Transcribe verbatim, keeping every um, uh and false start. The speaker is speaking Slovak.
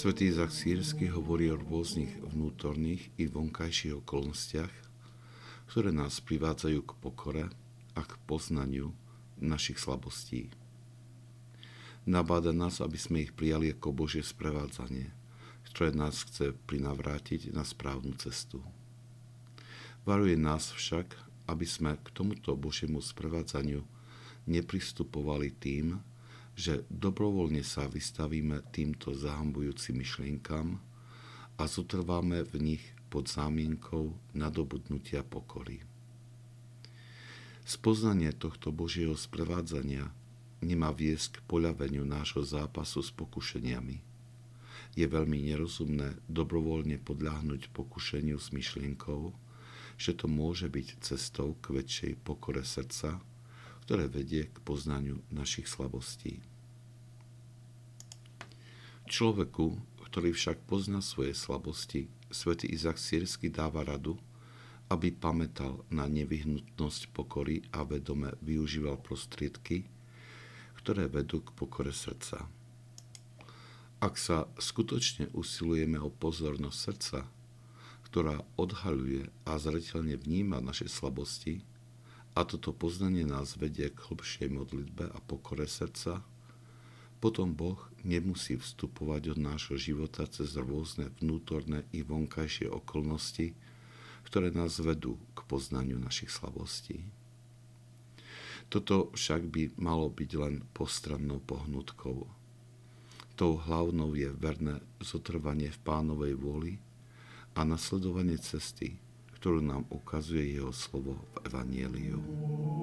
Svätý Izák Sýrsky hovorí o rôznych vnútorných i vonkajších okolnostiach, ktoré nás privádzajú k pokore a k poznaniu našich slabostí. Nabáda nás, aby sme ich prijali ako Božie sprevádzanie, ktoré nás chce prinavrátiť na správnu cestu. Varuje nás však, aby sme k tomuto Božiemu sprevádzaniu nepristupovali tým, že dobrovoľne sa vystavíme týmto zahambujúcim myšlienkam a zotrváme v nich pod zámienkou nadobudnutia pokory. Spoznanie tohto Božieho sprevádzania nemá viesť k poľaveniu nášho zápasu s pokušeniami. Je veľmi nerozumné dobrovoľne podľahnuť pokušeniu s myšlienkou, že to môže byť cestou k väčšej pokore srdca, ktoré vedie k poznaniu našich slabostí. Človeku, ktorý však pozná svoje slabosti, svätý Izák Sýrsky dáva radu, aby pamätal na nevyhnutnosť pokory a vedome využíval prostriedky, ktoré vedú k pokore srdca. Ak sa skutočne usilujeme o pozornosť srdca, ktorá odhaľuje a zreteľne vníma naše slabosti, a toto poznanie nás vedie k hlbšej modlitbe a pokore srdca, potom Boh nemusí vstupovať do nášho života cez rôzne vnútorné i vonkajšie okolnosti, ktoré nás vedú k poznaniu našich slabostí. Toto však by malo byť len postrannou pohnutkou. Tou hlavnou je verné zotrvanie v Pánovej vôli a nasledovanie cesty, ktorú nám ukazuje jeho slovo v Evanjeliu.